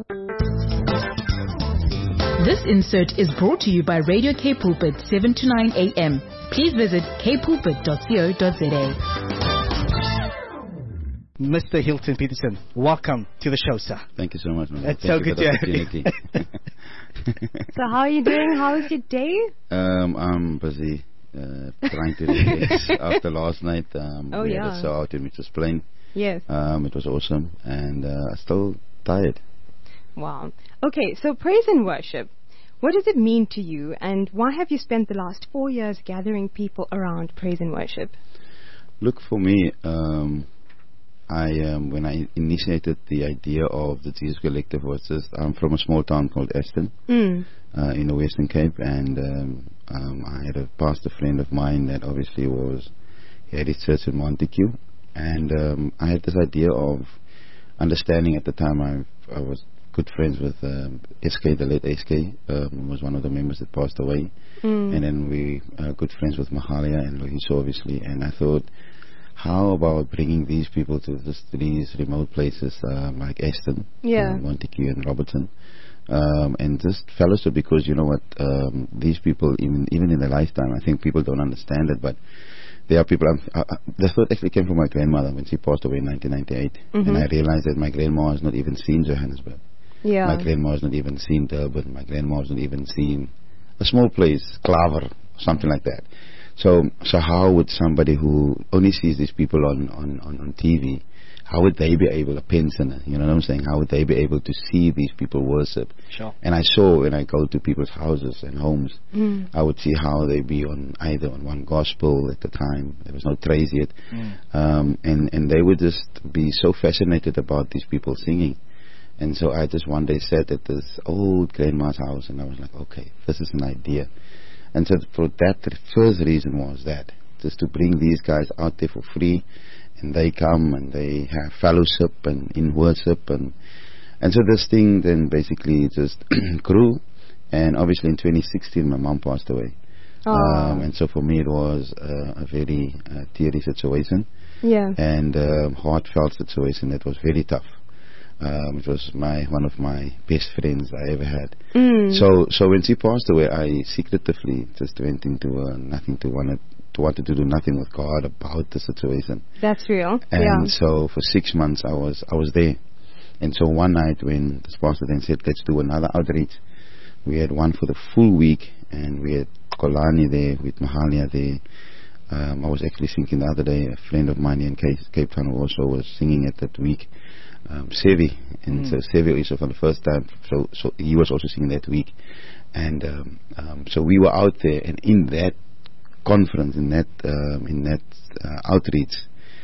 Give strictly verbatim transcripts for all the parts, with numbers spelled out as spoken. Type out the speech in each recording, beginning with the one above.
This insert is brought to you by Radio K Pulpit, seven to nine a.m. Please visit k pulpit dot co dot za. Mister Hilton Peterson, welcome to the show, sir. Thank you so much, man. It's Thank so good to have you. So how are you doing? How was your day? Um, I'm busy uh, trying to relax after last night. Um, oh, we yeah. had a show out in Mitchell's Plain. Yes. Um, it was awesome, and uh, still tired. Wow. Okay, so praise and worship. What does it mean to you, and why have you spent the last four years gathering people around praise and worship? Look, for me, um, I um, when I initiated the idea of the Jesus Collective was just, I'm from a small town called Aston mm. uh, in the Western Cape, and um, um, I had a pastor friend of mine that obviously was, he had his church in Montague, and um, I had this idea of understanding at the time. I, I was good friends with um, S K, the late S K, um, was one of the members that passed away, mm. and then we are good friends with Mahalia and Lohiso, obviously, and I thought, how about bringing these people to this, these remote places um, like Aston, yeah. uh, Montague and Robertson, um, and just fellowship, because you know what, um, these people, even even in their lifetime, I think people don't understand it, but there are people, uh, uh, the thought actually came from my grandmother when she passed away in nineteen ninety-eight, mm-hmm. and I realized that my grandma has not even seen Johannesburg. Yeah. My grandma has not even seen Durban. My grandma has not even seen a small place, Klaver, something like that. So, so how would somebody who only sees these people on, on, on, on T V, how would they be able, a pensioner, you know what I'm saying, how would they be able to see these people worship? Sure. And I saw when I go to people's houses and homes, mm. I would see how they be on either on one gospel at the time, there was no trace yet, mm. um, and, and they would just be so fascinated about these people singing. And so I just one day sat at this old grandma's house, and I was like, okay, this is an idea. And so for that, the first reason was that, just to bring these guys out there for free, and they come and they have fellowship and in worship, and and so this thing then basically just grew. And obviously in twenty sixteen my mom passed away, um, and so for me it was uh, a very uh, teary situation, yeah, and um, heartfelt situation that was very tough. Um, it was my one of my best friends I ever had. Mm. So so when she passed away, I secretively just went into uh, nothing to wanted to wanted to do nothing with God about the situation. That's real. And yeah. so for six months I was I was there. And so one night when the pastor then said, let's do another outreach, we had one for the full week, and we had Kolani there with Mahalia there. Um, I was actually thinking the other day, a friend of mine in Cape, Cape Town who also was singing at that week, um, Sevi, and mm. so Sevi also for the first time, so so he was also singing that week, and um, um, so we were out there, and in that conference, in that um, in that uh, outreach,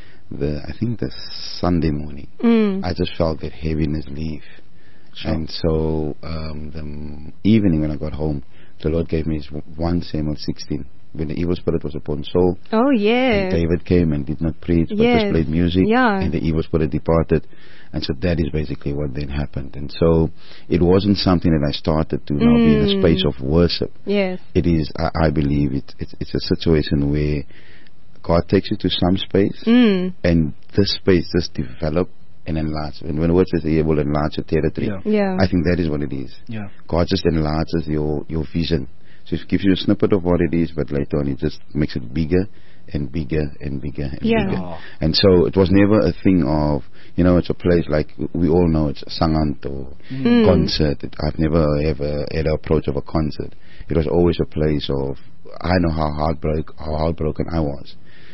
the I think the Sunday morning, mm. I just felt that heaviness leave, sure. And so um, the evening when I got home, the Lord gave me his First Samuel sixteen. When the evil spirit was upon Saul, oh yeah, and David came and did not preach, but yes. just played music, yeah. and the evil spirit departed. And so that is basically what then happened. And so it wasn't something that I started to mm. now be in a space of worship. Yes, it is. I, I believe it, it. It's a situation where God takes you to some space, mm. and this space just develop and enlarge. And when the word says he will enlarge your territory, yeah. yeah, I think that is what it is. Yeah. God just enlarges your your vision. So it gives you a snippet of what it is, but later on it just makes it bigger and bigger and bigger and yeah. bigger. Oh. And so it was never a thing of, you know, it's a place like we all know, it's a sangant or mm. concert. It, I've never ever had an approach of a concert. It was always a place of, I know how heartbroken, how heartbroken I was.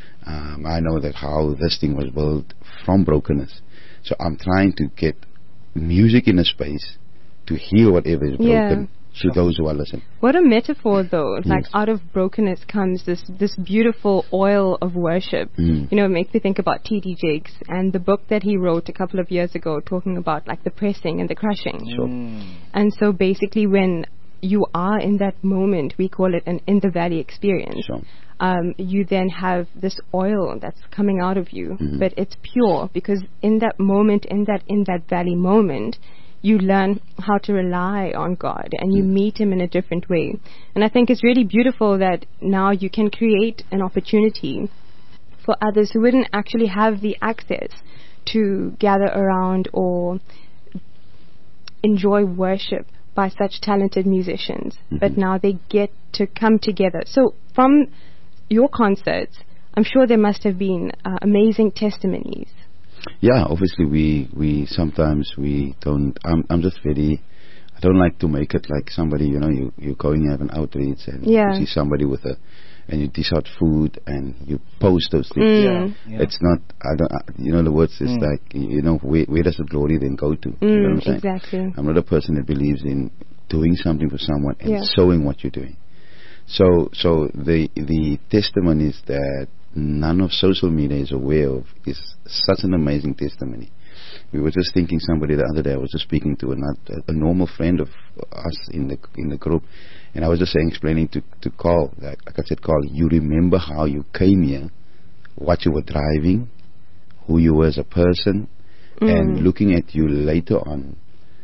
Um, I know that how this thing was built from brokenness. So I'm trying to get music in a space to heal whatever is broken. Yeah. To those who are listening. What a metaphor, though. Yes. Like, out of brokenness comes this this beautiful oil of worship. Mm. You know, it makes me think about T D Jakes and the book that he wrote a couple of years ago talking about, like, the pressing and the crushing. Sure. Mm. And so basically when you are in that moment, we call it an in-the-valley experience. Sure. Um, you then have this oil that's coming out of you, mm-hmm. but it's pure, because in that moment, in that in that valley moment, you learn how to rely on God, and you mm. meet him in a different way. And I think it's really beautiful that now you can create an opportunity for others who wouldn't actually have the access to gather around or enjoy worship by such talented musicians, Mm-hmm. but now they get to come together. So from your concerts, I'm sure there must have been uh, amazing testimonies. Yeah, obviously we we sometimes we don't. I'm I'm just very. I don't like to make it like somebody. You know, you you go and you have an outreach and Yeah. you see somebody with a, and you dish out food and you post those things. Mm. Yeah. Yeah. It's not. I don't. I, you know, the words is Mm. like you know where where does the glory then go to? You know what I'm Mm, saying? exactly. I'm not a person that believes in doing something for someone and Yeah. showing what you're doing. So so the the testimonies that none of social media is aware of is such an amazing testimony. We were just thinking somebody the other day. I was just speaking to a, a, a normal friend of us in the in the group, and I was just saying, explaining to to Carl, like, like I said, Carl, you remember how you came here, what you were driving, who you were as a person, and looking at you later on,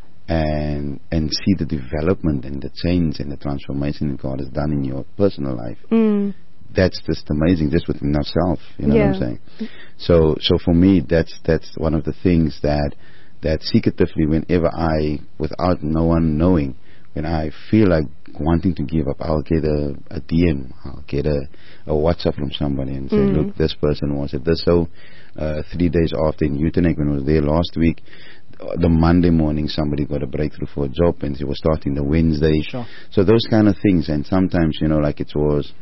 and and see the development and the change and the transformation that God has done in your personal life. Mm. That's just amazing, just within ourselves. You know Yeah. what I'm saying? So, so for me, that's that's one of the things that that secretively, whenever I, without no one knowing, when I feel like wanting to give up, I'll get a, a D M, I'll get a, a WhatsApp from somebody and say, Mm. look, this person was at this. So, uh, three days after in Utenek, when I was there last week, the Monday morning somebody got a breakthrough for a job and they were starting the Wednesday. Sure. So those kind of things, and sometimes, you know, like it was,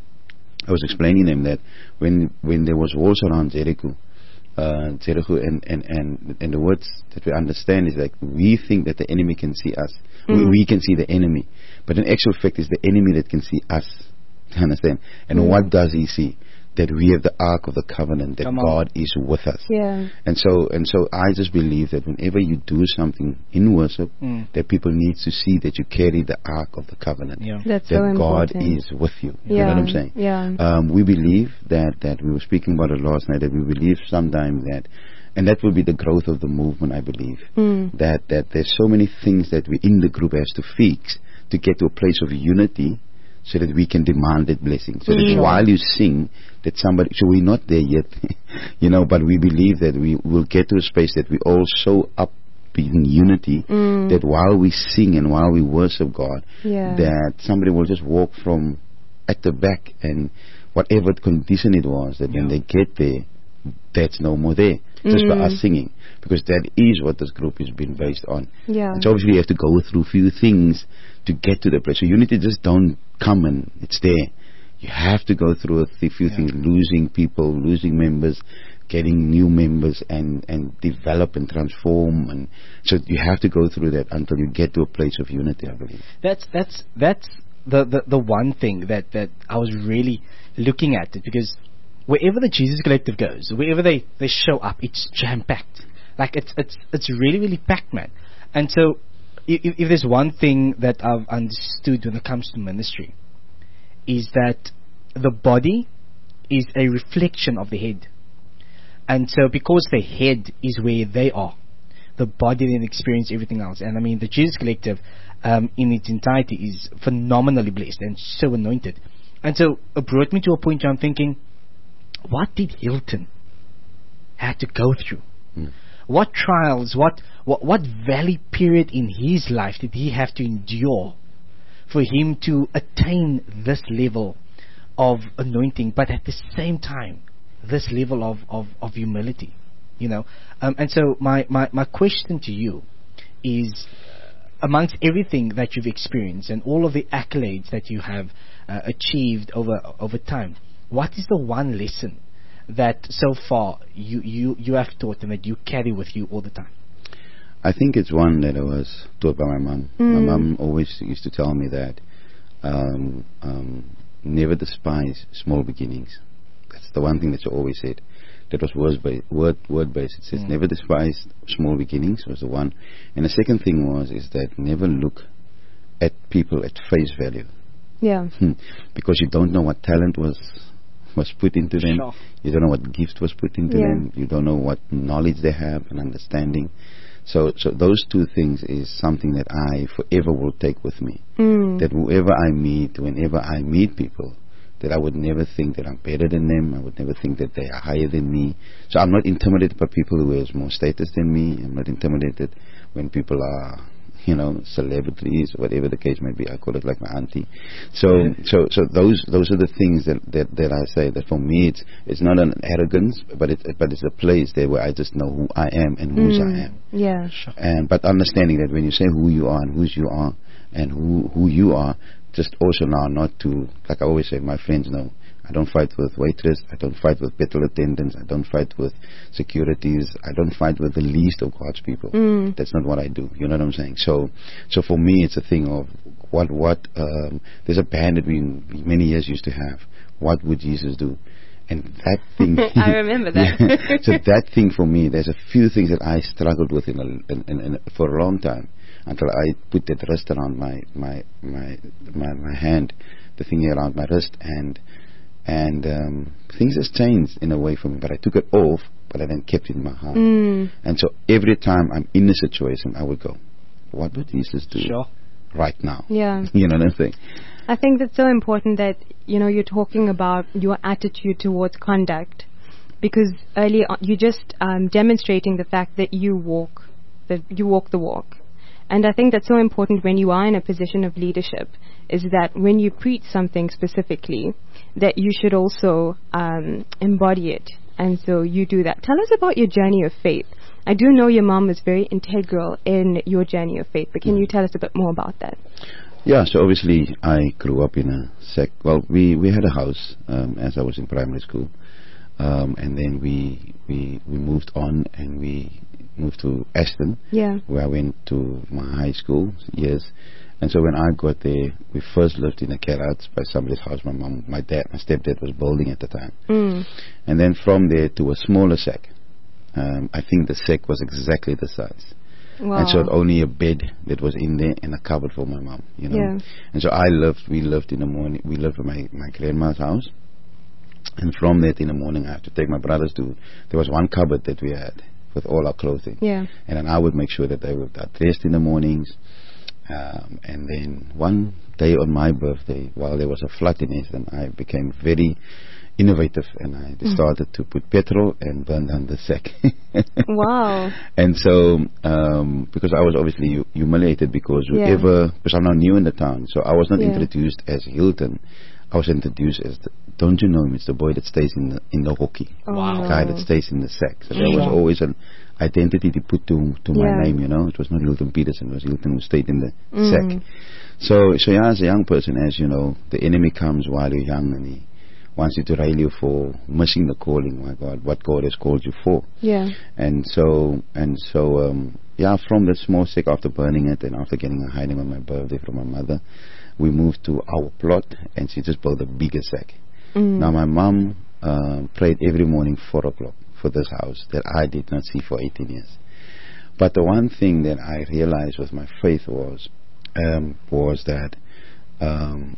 I was explaining them that when when there was wars around Jericho, uh, Jericho, and, and, and, and the words that we understand is like we think that the enemy can see us, we, Mm. we can see the enemy, but in actual fact, it's the enemy that can see us. You understand? And Mm. what does he see? That we have the Ark of the Covenant, that Come on. God is with us. Yeah. And so and so I just believe that whenever you do something in worship, Mm. that people need to see that you carry the Ark of the Covenant. Yeah. That's that so God important. is with you. Yeah. You know what I'm saying? Yeah. Um, we believe that, that we were speaking about it last night, that we believe sometimes that, and that will be the growth of the movement, I believe, Mm. that, that there's so many things that we in the group has to fix to get to a place of unity so that we can demand that blessing. So that Mm. while you sing, that somebody, so we're not there yet, you know, but we believe that we will get to a space that we all show up in unity, Mm. that while we sing and while we worship God, Yeah. that somebody will just walk from at the back, and whatever condition it was, that when Yeah. they get there, that's no more there, just for Mm. us singing, because that is what this group has been based on. Yeah. And so obviously you have to go through a few things to get to the place. So unity just don't come and it's there. You have to go through a th- few Yeah. things, losing people, losing members, getting new members, and, and develop and transform. And so you have to go through that until you get to a place of unity, I believe. That's that's that's the, the, the one thing that, that I was really looking at it, because wherever the Jesus Collective goes, wherever they, they show up, it's jam packed. Like it's it's it's really really packed, man. And so if, if there's one thing that I've understood when it comes to ministry, is that the body is a reflection of the head. And so because the head is where they are, the body then experiences everything else. And I mean, the Jesus Collective um, in its entirety is phenomenally blessed and so anointed. And so it brought me to a point where I'm thinking, what did Hilton have to go through? Mm. What trials, what, what what valley period in his life did he have to endure for him to attain this level of anointing, but at the same time, this level of, of, of humility, you know? Um, and so my, my, my question to you is, amongst everything that you've experienced and all of the accolades that you have uh, achieved over over time, what is the one lesson that so far you, you, you have taught and that you carry with you all the time? I think it's one that I was taught by my mom. Mm. My mom always used to tell me that um, um, never despise small beginnings. That's the one thing that she always said. That was word based. Word, word based. It says Mm. never despise small beginnings was the one. And the second thing was is that never look at people at face value. Yeah. Hmm. Because you don't know what talent was was put into them. Sure. You don't know what gift was put into Yeah. them. You don't know what knowledge they have and understanding. So, so those two things is something that I forever will take with me. Mm. That whoever I meet, whenever I meet people, that I would never think that I'm better than them. I would never think that they are higher than me. So I'm not intimidated by people who has more status than me. I'm not intimidated when people are, you know, celebrities, whatever the case may be. I call it like my auntie. So, so, so those those are the things that, that, that I say that for me it's it's not an arrogance, but it but it's a place there where I just know who I am and whose Mm. I am. Yeah. Sure. And but understanding that when you say who you are and whose you are and who who you are, just also now not to, like I always say, my friends know, I don't fight with waitress, I don't fight with petrol attendants, I don't fight with securities, I don't fight with the least of God's people. Mm. That's not what I do. You know what I'm saying? So, so for me, it's a thing of what what. Um, there's a band that we many years used to have. What would Jesus do? And that thing, I remember that. Yeah. So that thing for me, there's a few things that I struggled with in, a, in, in, in for a long time until I put that wrist around my my my my, my hand, the thing around my wrist, and and um, things has changed in a way for me. But I took it off, but I then kept it in my heart. Mm. And so every time I'm in a situation, I would go, "What would Jesus do Sure. right now?" Yeah. You know what I'm saying? I think that's so important that, you know, you're talking about your attitude towards conduct, because early on you're just um, demonstrating the fact that you walk, that you walk the walk. And I think that's so important when you are in a position of leadership, is that when you preach something specifically, that you should also um, embody it. And so you do that. Tell us about your journey of faith. I do know your mom was very integral in your journey of faith, but can you tell us a bit more about that? Yeah, so obviously I grew up in a sect. Well, we, we had a house um, as I was in primary school, um, and then we we we moved on and we moved to Ashton, Yeah. where I went to my high school years. And so when I got there, we first lived in a carrot by somebody's house. My mom, my dad, my stepdad was building at the time, Mm. and then from there to a smaller shack. Um, I think the shack was exactly the size. Wow. And so it only a bed that was in there and a cupboard for my mom, you know. Yeah. And so I lived, we lived in the morning, we lived at my, my grandma's house. And from that in the morning I had to take my brothers to, there was one cupboard that we had with all our clothing. Yeah. And then I would make sure that they were dressed in the mornings. Um, and then one day on my birthday, while there was a flood in Eastern, I became very innovative and I started to put petrol and burn down the sack. Wow. And so, um, because I was obviously hu- humiliated because Yeah. whoever, because I'm now new in the town, so I was not Yeah. introduced as Hilton. I was introduced as, the, don't you know him? It's the boy that stays in the in the hockey, Wow. the guy that stays in the sack. So there Sure. was always an identity to put to to my Yeah. name, you know. It was not Hilton Peterson, it was Hilton who stayed in the Mm. sack. So, so yeah, as a young person, as you know, the enemy comes while you're young and he wants you to rail you for missing the calling, my God, what God has called you for. Yeah. And so, and so, um, yeah, from the small sack, after burning it and after getting a hiding on my birthday from my mother, we moved to our plot and she just built a bigger sack. Mm. Now my mom um, prayed every morning four o'clock for this house that I did not see for eighteen years. But the one thing that I realized with my faith was, um, was that um,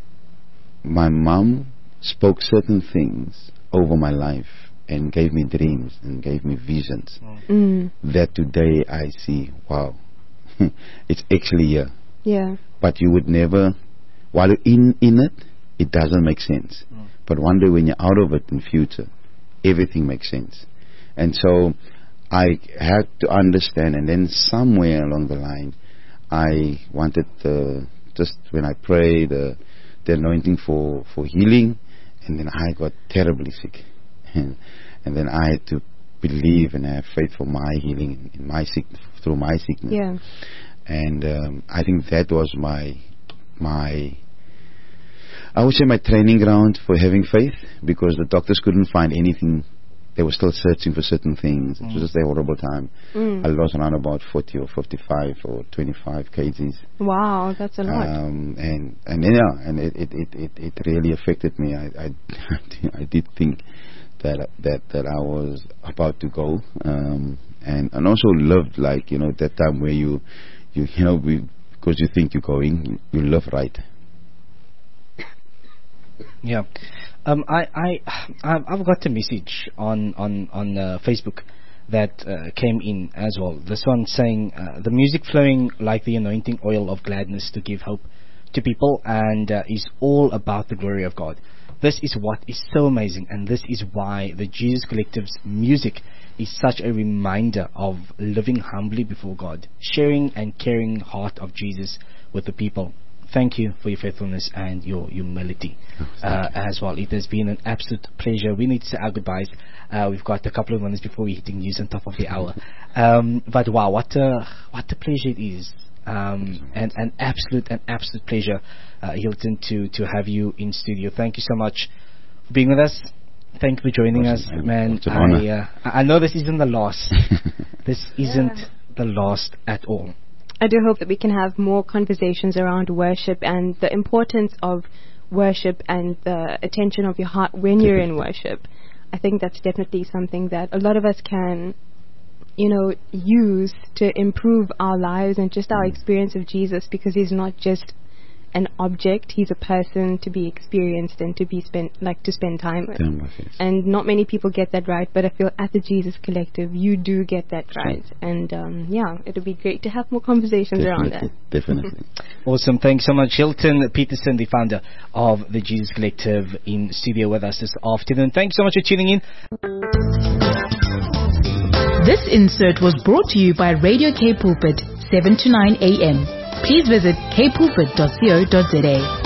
my mom spoke certain things over my life and gave me dreams and gave me visions Mm. that today I see, wow, it's actually here. Yeah. But you would never, while you're in, in it, it doesn't make sense. Mm. But one day when you're out of it in future, everything makes sense. And so I had to understand, and then somewhere along the line, I wanted the, just when I pray, the, the anointing for, for healing, and then I got terribly sick. And, and then I had to believe and have faith for my healing in, in my sick, through my sickness. Yeah. And um, I think that was my my I would say my training ground for having faith, because the doctors couldn't find anything. They were still searching for certain things. It was just a horrible time. Mm. I lost around about forty or fifty-five or twenty-five kgs. Wow, that's a lot. Um, and and yeah, and it it, it, it, it really affected me. I, I I did think that that that I was about to go, um, and and also lived like, you know, that time where you you you know we, because you think you're going, you, you live right. Yeah. Um, I, I, I've I've got a message on, on, on uh, Facebook that uh, came in as well. This one saying, uh, the music flowing like the anointing oil of gladness to give hope to people, and uh, is all about the glory of God. This is what is so amazing, and this is why the Jesus Collective's music is such a reminder of living humbly before God, sharing and caring heart of Jesus with the people. Thank you for your faithfulness and your humility uh, as well. It has been an absolute pleasure. We need to say our goodbyes. Uh, we've got a couple of minutes before we're hitting news on top of the hour. Um, but wow, what a what a pleasure it is. Um, and an absolute, an absolute pleasure, uh, Hilton, to, to have you in studio. Thank you so much for being with us. Thank you for joining us, man. I, uh, I know this isn't the last. This isn't yeah. the last at all. I do hope that we can have more conversations around worship and the importance of worship and the attention of your heart when you're in worship. I think that's definitely something that a lot of us can, you know, use to improve our lives and just our experience of Jesus, because he's not just an object, he's a person to be experienced and to be spent, like to spend time with. Time with, yes. And not many people get that right, but I feel at the Jesus Collective you do get that right. And um, yeah, it would be great to have more conversations definitely, around that. Definitely. Awesome. Thanks so much, Hilton Peterson, the founder of the Jesus Collective, in studio with us this afternoon. Thanks so much for tuning in. This insert was brought to you by Radio K Pulpit, seven to nine a.m. Please visit k pulpit dot co dot za.